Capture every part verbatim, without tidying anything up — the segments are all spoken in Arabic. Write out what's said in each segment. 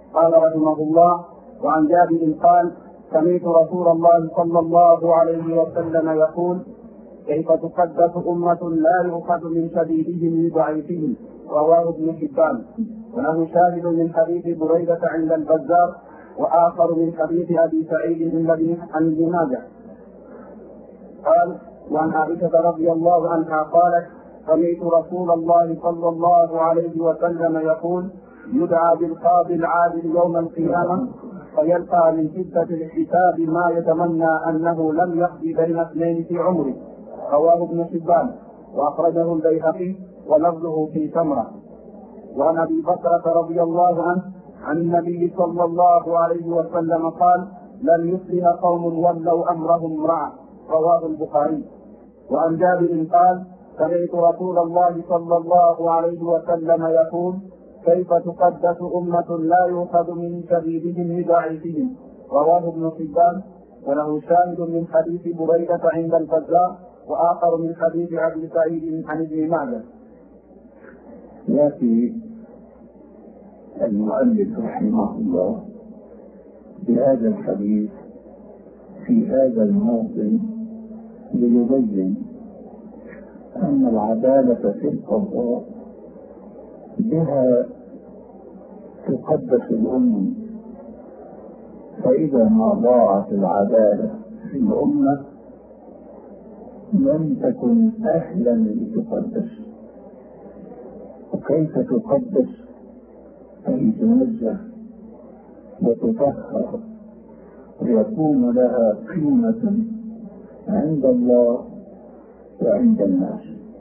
قال رحمه الله: وعن جابر قال: سمعت رسول الله صلى الله عليه وسلم يقول: كيف تقدس أمة لا يؤخذ من شديدهم لضعيفهم؟ رواه ابن حبان. وله شاهد من حديث بريدة عند البزار، وآخر من حديث أبي سعيد الذي عن ابن ماجه. قال: وعن عائشة رضي الله عنها قالت: سمعت رسول الله صلى الله عليه وسلم يقول: يدعى بالقاضي العادل يوم القيامة فيلقى من شدة الحساب ما يتمنى أنه لم يقضي بين اثنين في عمره. رواه ابن حبان، وأخرجه البيهقي ولفظه في سمرة. وعن أبي بكرة رضي الله عنه عن النبي صلى الله عليه وسلم قال: لن يفلح قوم ولوا أمرهم امرأة. رواه البخاري. وعن جابر قال: سمعت رسول الله صلى الله عليه وسلم يقول: كيف تقدس أمة لا يؤخذ من شديدهم لضعيفهم؟ رواه ابن حبان. وله شاهد من حديث بريدة عند البزار، وآخر من حديث أبي سعيد عن ابن ماجه. يأتي المؤلف رحمه الله بهذا الحديث في هذا الموطن ليبين أن العدالة في القضاء بها تقدس الأمة، فإذا ما ضاعت العدالة في الأمة لم تكن أهلا لتقدس. وكيف تقدس؟ أي تنزه وتطهر ويكون لها قيمة عند الله وعند الناس.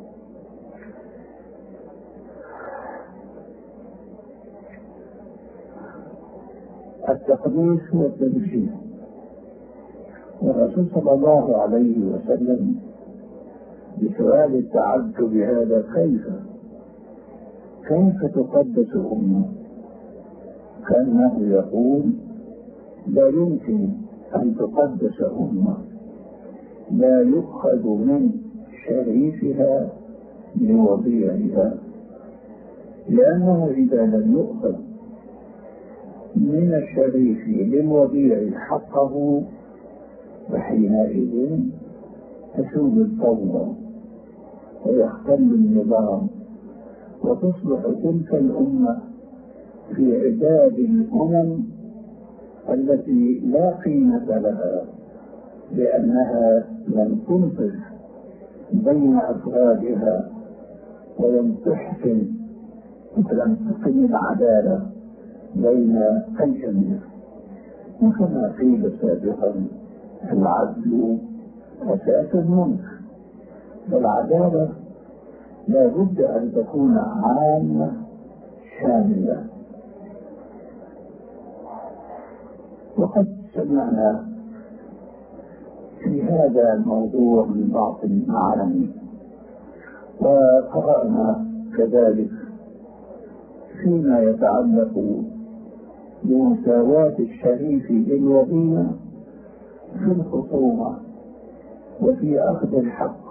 التقديس هو التبشير، والرسول صلى الله عليه وسلم بسؤال التعجب هذا: كيف كيف تقدس أمة؟ كأنه يقول: لا يمكن أن تقدس أمة لا يؤخذ من شريفها لوضيعها، لأنه إذا لم يؤخذ من الشريف للوضيع حقه فحينئذ تسود الفوضى ويختل النظام، وتصبح تلك الأمة في عداد الأمم التي لا قيمة لها، لأنها لم تنفذ بين أفرادها ولم تحسن ولم تقم العدالة بين الجميع. وكما قيل سابقا: العدل أساس الملك. فالعدالة لا بد أن تكون عامة شاملة. وقد سمعنا في هذا الموضوع من بعض المعاني، وقرأنا كذلك فيما يتعلق بمساواة الشريف للوضيع في الخصومة وفي أخذ الحق.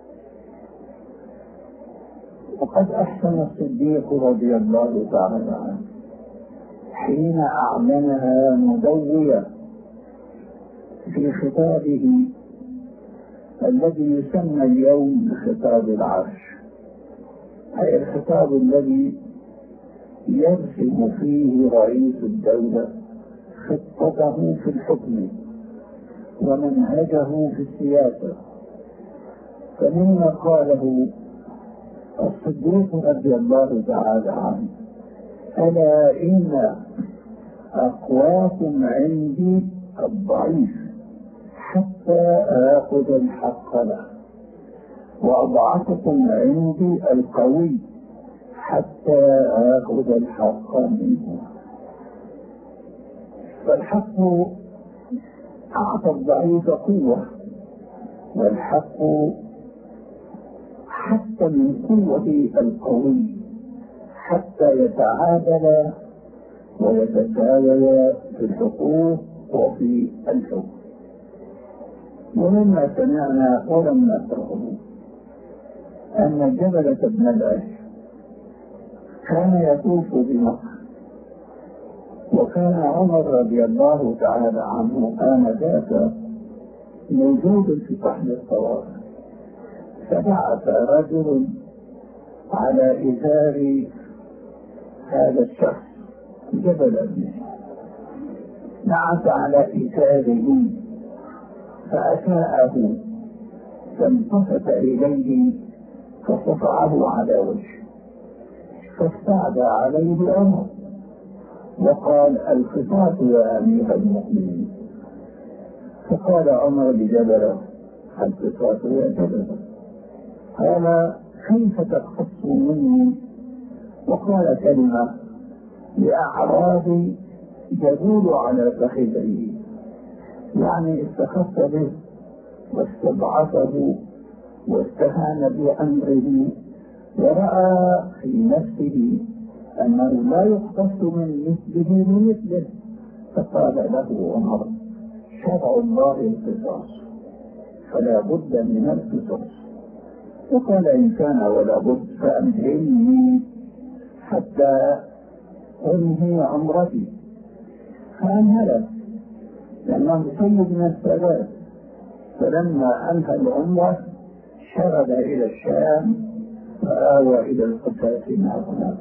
وقد أحسن الصديق رضي الله تعالى عنه حين أعلنها مدوية في خطابه الذي يسمى اليوم بخطاب العرش، أي الخطاب الذي يرسم فيه رئيس الدولة خطته في الحكم ومنهجه في السياسة. فمما قاله الصديق رضي الله تعالى عنه: ألا إن أقواكم عندي الضعيف حتى آخذ الحق له، وأضعفكم عندي القوي حتى آخذ الحق منه. فالحق أعطى الضعيف قوة، والحق حتى من قوة القوي حتى يتعادل ويتساوي في الحقوق وفي الحكم. ومما سمعنا ولم نقرأه أن جبلة بن الأشهر كان يطوف بمكة وكان عمر رضي الله تعالى عنه آنذاك موجود في صحن الطواف، فبعث رجل على إزار هذا الشخص جبل ابنه، نعت على إزاره فأساءه، فالتفت إليه فصفعه على وجهه، فاستعدى عليه عمر وقال: الخطاب يا أمير المؤمنين. فقال عمر لجبله: الخطاب يا جبل. قال: كيف تقتص مني؟ وقال كلمة لأعرابي يدور على فخذيه، يعني استخف به واستضعفه واستهان بأمره، ورأى في نفسه أنه لا يقتص من مثله بمثله، فقال له عمر: شرع الله القصاص فلا بد من القصاص. وقال: إن كان ولا بد فأمهلني حتى أنهي عمرتي. فأمهله لأنه سيد من السادات، فلما أنهى العمرة شرد إلى الشام فآوى إلى القتال ما هناك.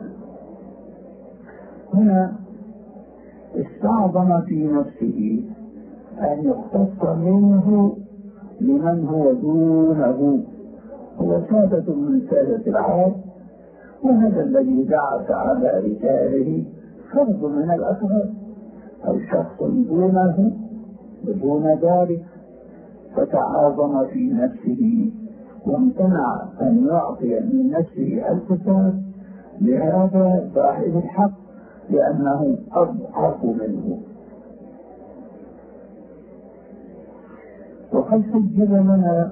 هنا استعظم في نفسه أن يختص منه لمن هو دونه، هو سادة من سادة العرب، وهذا الذي بعث على رجاله فرد من الأفراد أو شخص دونه بدون ذلك، فتعاظم في نفسه وامتنع أن يعطي من نفسه القصاص لهذا صاحب الحق لأنه أضعف منه. وقد سجل لنا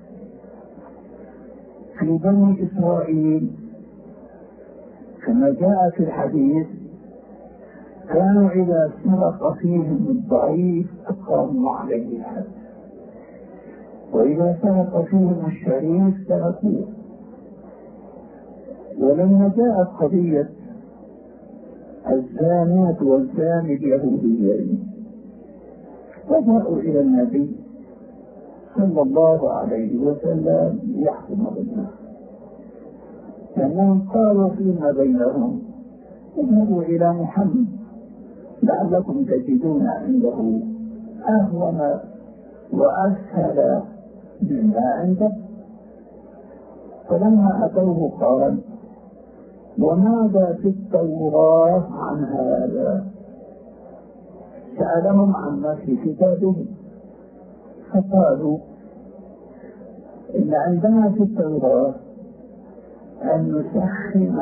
في بني إسرائيل كما جاء في الحديث: كانوا إذا سرق فيهم الضعيف أقاموا عليه الحد، وإذا سرق فيهم الشريف تركوه. ولما جاءت قضية الزانية والزاني اليهوديين وجاءوا إلى النبي صلى الله عليه وسلم ليحكم بينهم، لأنهم قالوا فيما بينهم: اذهبوا إلى محمد لعلكم تجدون عنده أهون وأسهل مما عنده. فلما أتوه قال: وماذا في التوراة عن هذا؟ سألهم عما في كتابهم، فقالوا: إن عندنا في التوراة أن نسخن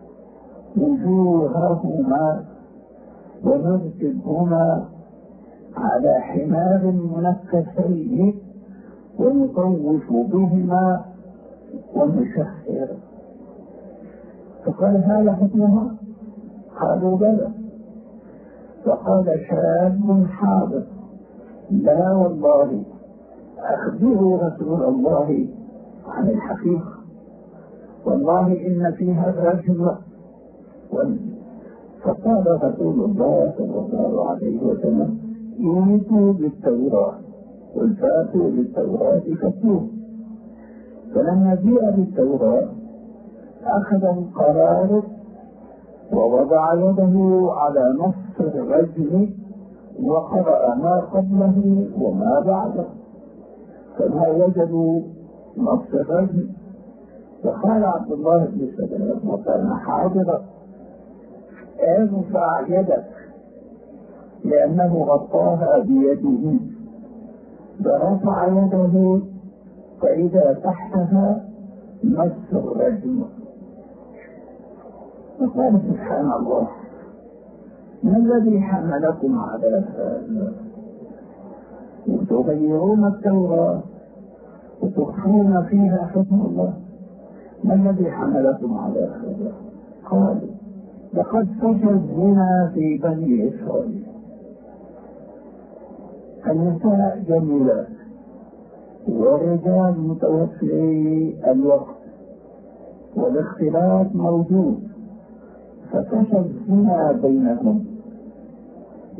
وجوههما ونركبهما على حمار منكسين ونطوف بهما ونسخر. فقال: هذا حكمها؟ قالوا: بلى. فقال شاب حاضر: لا والله، أخبروا رسول الله عن الحقيقة، والله إن فيها الرجل. فقال رسول الله صلى الله عليه وسلم: ائتوا بالتوراة، قل فاتوا بالتوراة فاتوه. فلما جاء بالتوراة أخذ القرار ووضع يده على نص الرجل وقرأ ما قبله وما بعده، فما وجدوا نص الرجل. فقال عبد الله بن سلام وكان حاضرا: ارفع يدك، لأنه غطاها بيده، فرفع يده فإذا تحتها مس الرجل. فقال: سبحان الله، ما الذي حملكم على هذا؟ وتغيرون التوراة وتخفون فيها حكم الله، ما الذي حملكم على هذا؟ قالوا: لقد فشى الزنا في بني إسرائيل. النساء جميلات والرجال متوفي الوقت والاختلاط موجود، ففشى الزنا بينهم،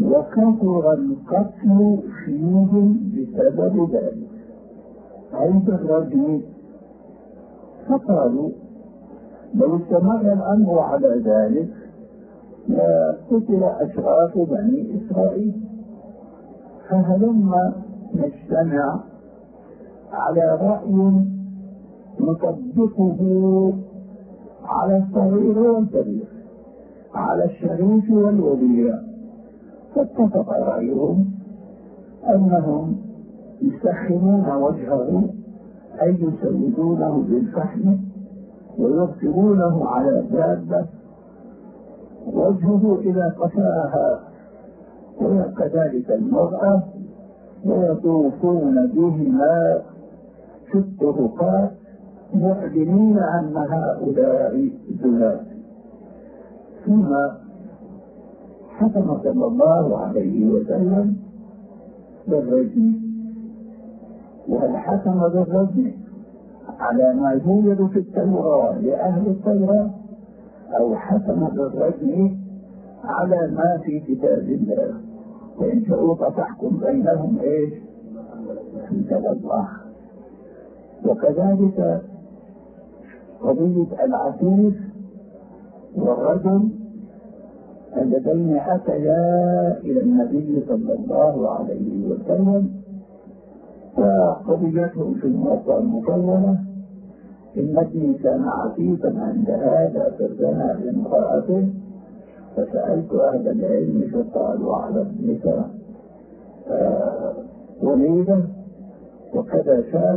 وكثر القتل فيهم بسبب ذلك، أي بالرجل. فقالوا لو استمر الأمر على ذلك لقتل أشراف بني إسرائيل، فهلما نجتمع على رأي نطبقه على الصغير والكبير، على الشريف والوديع. فاتفق رأيهم أنهم يسخنون وجهه، أي يسودونه بالفحم ويركبونه على دابة وجهه إلى قفاها، وكذلك المرأة، ويطوفون بهما في الطرقات معلنين أن هؤلاء زنات. ثم حكم صلى الله عليه وسلم بالرجم، وهل حكم بالرجم على ما يوجد في التوراة لأهل التوراة، أو حكم بالرجم على ما في كتاب الله؟ وإن شاءوا فتحكم بينهم إيش؟ كتاب الله. وكذلك قضية العفيف والرجل اللذين أتيا إلى النبي صلى الله عليه وسلم، وقضيتهم في الموضع المكونة: إن ابني كان عفيفا عند هذا فزنى بامرأته، فسألت أهل العلم فقالوا على ابنك وليدة وكذا شاب،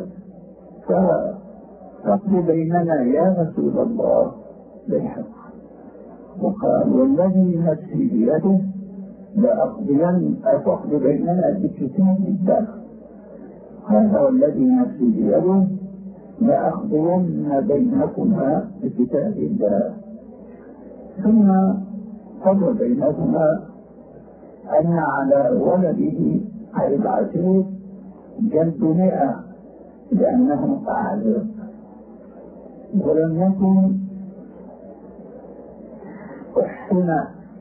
فاقضي بيننا يا رسول الله بالحق. وقال: والذي نفسي بيده لأقضين أتقضي بيننا بكتاب الله. هذا والذي نفسي بيده لأقضين بينكما بكتاب الله. ثم قضى بينهما أن على ولده على العتيق جلد مئة لأنه أعذر، ولم يكن أحسن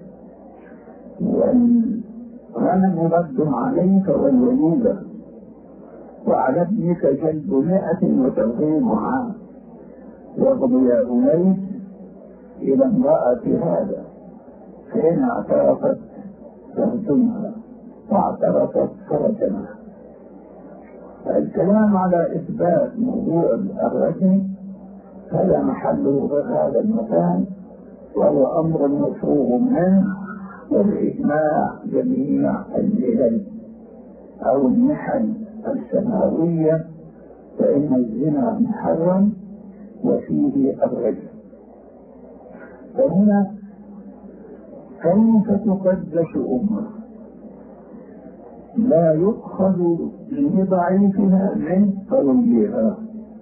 والغنم رد عليك والوليدة، وعلى ابنك جلد مئة وتغريم عام. واغض يا أنيس إلى امرأة هذا، فإن اعترفت فارجمها، واعترفت فرجمها. الكلام على إثبات موضوع الرجم هذا محله غير هذا المكان، وهو أمر مفروغ منه والإجماع جميع الملل أو المحن السماوية، فإن الزنا محرم وفيه الرجم. فهنا كيف تقدس أمة لا يؤخذ لضعيفها من قويها؟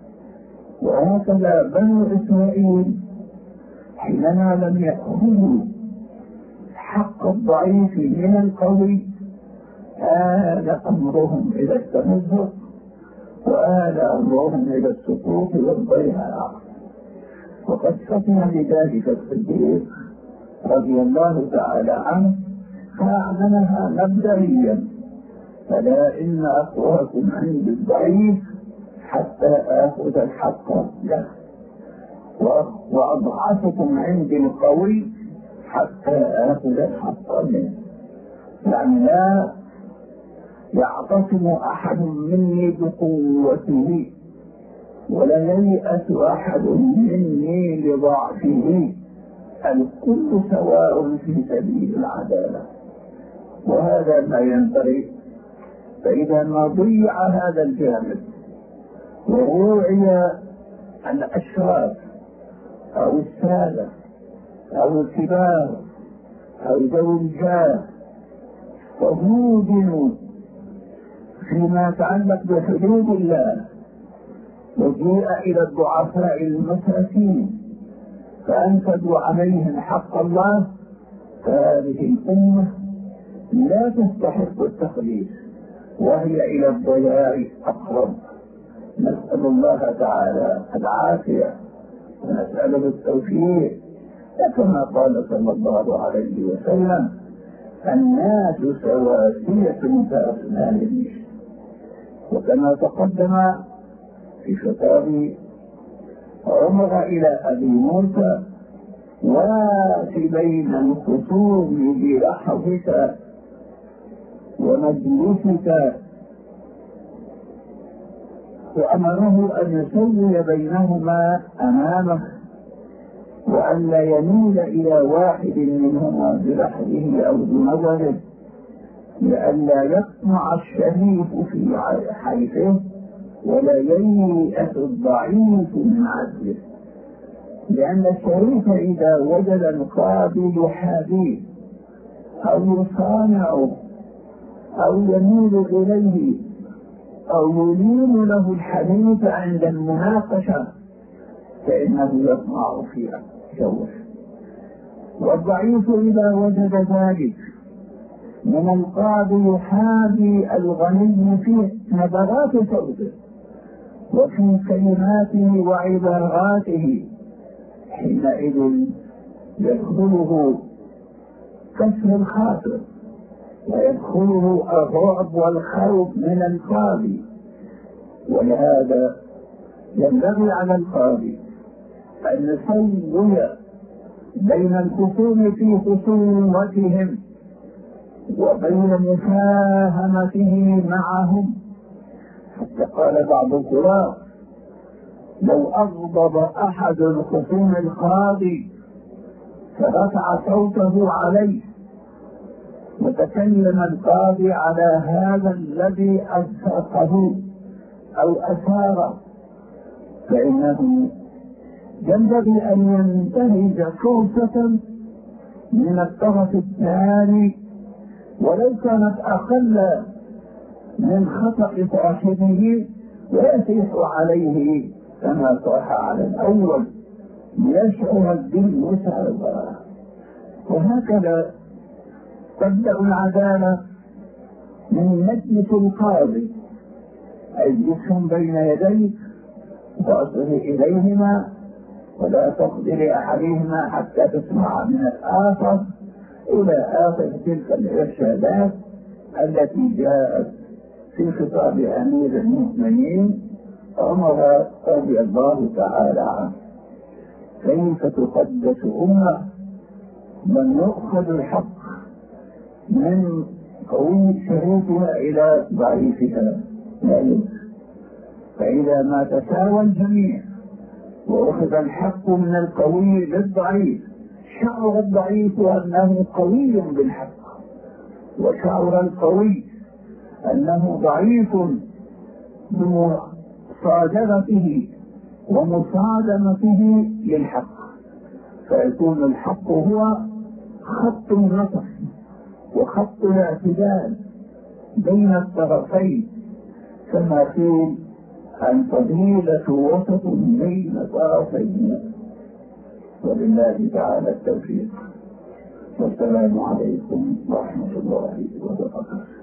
وهكذا بنو إسرائيل حينما لم يأخذوا حق الضعيف من القوي آل أمرهم إلى التمزق، وآل أمرهم إلى السقوط والضياع. وقد فتن لذلك الصديق رضي الله تعالى عنه فأعلنها مبدئيا: فلا إن أقواكم عند الضعيف حتى آخذ الحق له، وأضعفكم عند القوي حتى آخذ الحق منه. يعني لا يعتصم أحد مني بقوته، ولا ييأس أحد مني لضعفه، الكل سواء في سبيل العدالة. وهذا ما ينبغي. فإذا ما ضيع هذا الجانب ووعي الأشراف أو السادة أو الكبار أو ذوي الجاه وهودنوا فيما يتعلق بحدود الله، وجيء إلى الضعفاء المساكين فأنفذوا عليهم حق الله، فهذه الأمة لا تستحق التخليص، وهي إلى الضياع أقرب. نسأل الله تعالى العافية ونسأله التوفيق، كما قال صلى الله عليه وسلم: الناس سواسية كأسنان. وكما تقدم في خطاب عمر إلى أبي موسى: وفي بين الخصوم برحبك ومجلسك، وأمره أن يسوي بينهما أمامه، وأن لا يميل إلى واحد منهما برحله أو بنظره، لئلا يقنع الشريف في حيثه ولا ييأس الضعيف من عدله. لأن الشريف إذا وجد القاضي يحابيه أو يصانعه أو يميل إليه أو يلين له الحديث عند المناقشة فإنه يطمع في جوه. والضعيف إذا وجد ذلك من القاضي يحابي الغني في نبرات صوته وفي كلماته وعباراته، حينئذ يدخله كسر الخاطر ويدخله الرعب والخوف من القاضي. ولهذا ينبغي على القاضي أن يسوي بين الخصوم في خصومتهم وبين مفاهمته معهم. حتى قال بعض القراء: لو أغضب أحد الخصوم القاضي فرفع صوته عليه وتكلم القاضي على هذا الذي أسرقه أو أثاره، فإنه ينبغي أن ينتهز فرصة من الطرف الثاني ولو كانت أقل من خطأ صاحبه، ويصيح عليه كما صاح على الأول ليشعر بالمساواة. وهكذا تبدأ العدالة من مجلس القاضي، اجلسهم بين يديك واصغ إليهما ولا تقضي لأحدهما حتى تسمع من الآخر، إلى آخر تلك الإرشادات التي جاءت في خطاب أمير المؤمنين عمر رضي الله تعالى عنه. كيف تقدس أمة من يؤخذ الحق من قوي شريفها إلى ضعيفها؟ لا يمكن. فإذا ما تساوى الجميع وأخذ الحق من القوي للضعيف، شعر الضعيف أنه قوي بالحق، وشعر القوي أنه ضعيف بمصادمته ومصادمته للحق، فيكون الحق هو خط النصر وخط الاعتدال بين الطرفين، كما قيل الفضيلة وسط بين طرفين. ولله تعالى التوفيق، والسلام عليكم ورحمة الله وبركاته.